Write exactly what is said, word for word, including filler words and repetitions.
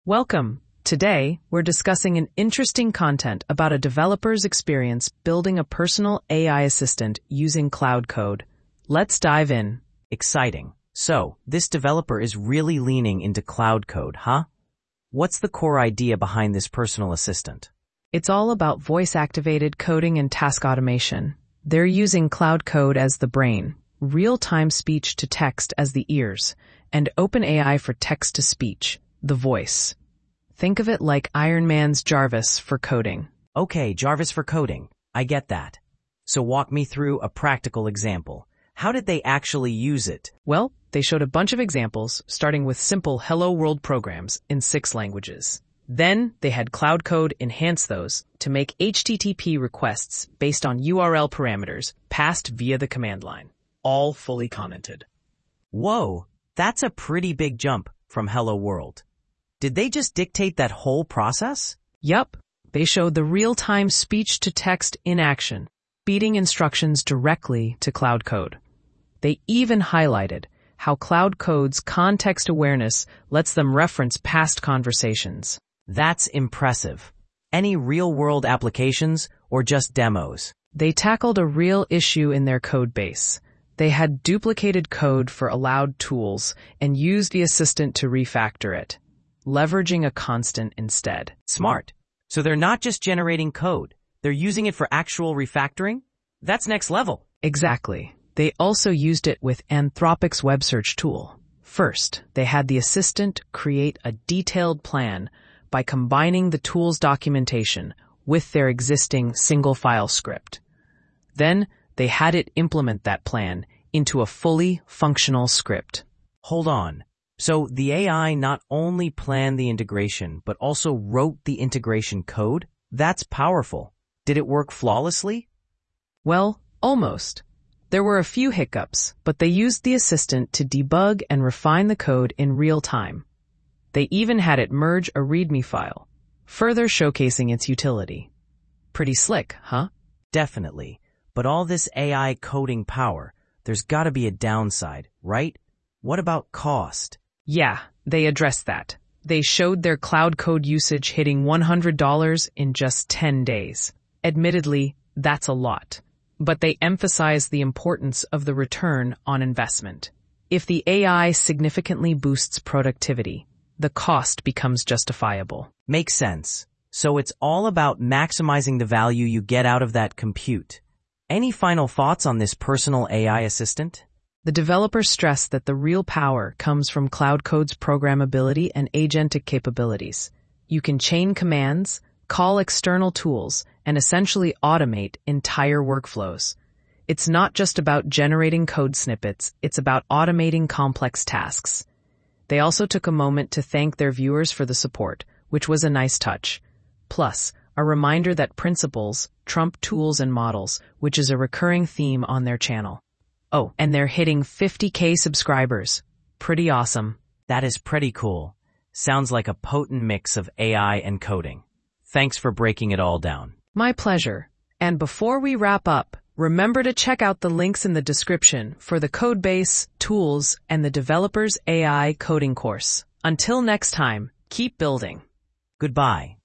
Welcome. Today, we're discussing an interesting content about a developer's experience building a personal A I assistant using Cloud Code. Let's dive in. Exciting. So, this developer is really leaning into Cloud Code, huh? What's the core idea behind this personal assistant? It's all about voice-activated coding and task automation. They're using Cloud Code as the brain, real-time speech-to-text as the ears, and OpenAI for text-to-speech, the voice. Think of it like Iron Man's Jarvis for coding. Okay, Jarvis for coding. I get that. So walk me through a practical example. How did they actually use it? Well, they showed a bunch of examples, starting with simple Hello World programs in six languages. Then, they had Cloud Code enhance those to make H T T P requests based on U R L parameters passed via the command line, all fully commented. Whoa, that's a pretty big jump from Hello World. Did they just dictate that whole process? Yup, they showed the real-time speech-to-text in action, feeding instructions directly to Cloud Code. They even highlighted how Cloud Code's context awareness lets them reference past conversations. That's impressive. Any real-world applications or just demos? They tackled a real issue in their code base. They had duplicated code for allowed tools and used the assistant to refactor it, leveraging a constant instead. Smart. So they're not just generating code. They're using it for actual refactoring? That's next level. Exactly. They also used it with Anthropic's web search tool. First, they had the assistant create a detailed plan by combining the tool's documentation with their existing single-file script. Then, they had it implement that plan into a fully functional script. Hold on. So the A I not only planned the integration, but also wrote the integration code? That's powerful. Did it work flawlessly? Well, almost. There were a few hiccups, but they used the assistant to debug and refine the code in real time. They even had it merge a README file, further showcasing its utility. Pretty slick, huh? Definitely. But all this A I coding power, there's gotta be a downside, right? What about cost? Yeah, they addressed that. They showed their Cloud Code usage hitting one hundred dollars in just ten days. Admittedly, that's a lot. But they emphasized the importance of the return on investment. If the A I significantly boosts productivity, the cost becomes justifiable. Makes sense. So it's all about maximizing the value you get out of that compute. Any final thoughts on this personal A I assistant? The developer stressed that the real power comes from Cloud Code's programmability and agentic capabilities. You can chain commands, call external tools, and essentially automate entire workflows. It's not just about generating code snippets, it's about automating complex tasks. They also took a moment to thank their viewers for the support, which was a nice touch. Plus, a reminder that principles trump tools and models, which is a recurring theme on their channel. Oh, and they're hitting fifty K subscribers. Pretty awesome. That is pretty cool. Sounds like a potent mix of A I and coding. Thanks for breaking it all down. My pleasure. And before we wrap up, remember to check out the links in the description for the Codebase, tools, and the developer's A I coding course. Until next time, keep building. Goodbye.